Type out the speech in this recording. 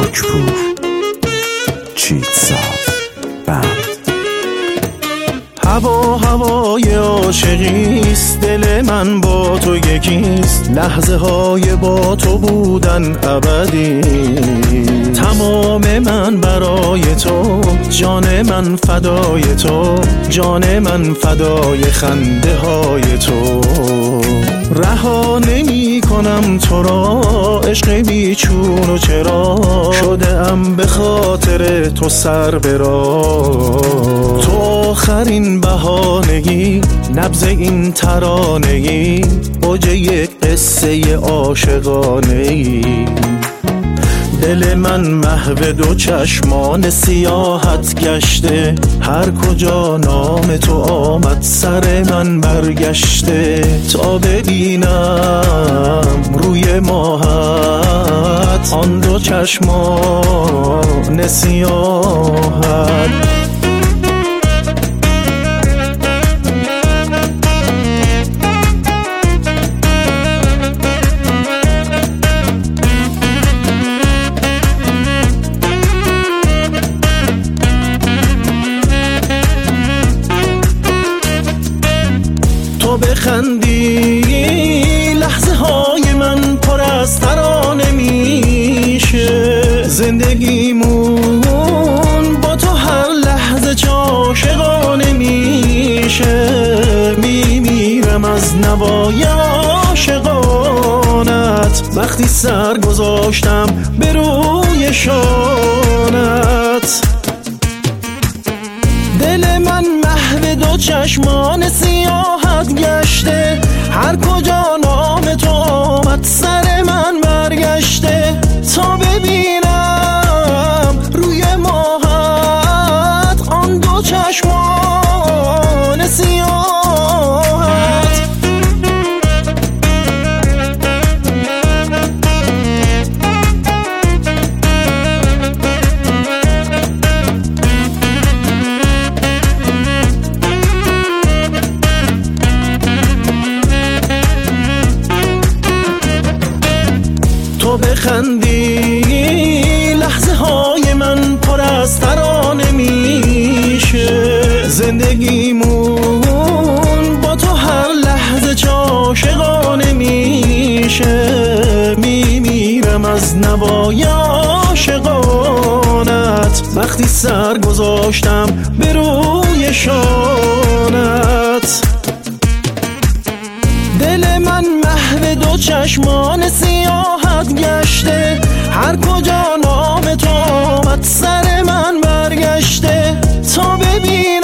خاکپور چیتساز بند. هوای عاشقیست، دل من با تو یکیست، لحظه های با تو بودن ابدی. تمام من برای تو، جان من فدای تو، جان من فدای خنده های تو. رها نمی کنم تو را، عشق بیچون و چرا، شده ام به خاطر تو سر برا. تو آخرین بهانگی، نبض این ترانگی، اوج یک قصه عاشقانه‌ای. دل من محو دو چشمان سیاحت گشته، هر کجا نام تو آمد سر من برگشته. تا ببینم روی ماهت آن دو چشمان سیاحت. تو بخندی لحظه های من پر از ترانه میشه. زندگیمون با تو هر لحظه عاشقانه میشه. میمیرم از نوای عاشقانت، وقتی سر گذاشتم به روی شانت. دل من محو دو چشمان سیاحت گشته، هر کجا نام تو آمد سر من برگشته. تا ببینم روی ماهت آن دو چشمان سیاحت. تو بخندی لحظه های من پر از ترانه میشه. زندگیمون با تو هر لحظه عاشقانه میشه. میمیرم از نوای عاشقانت، وقتی سر گذاشتم به روی شانت. دل من محو دو چشمان سیاحت گشته، هر کجا نام تو آمد سر من برگشته. تا ببین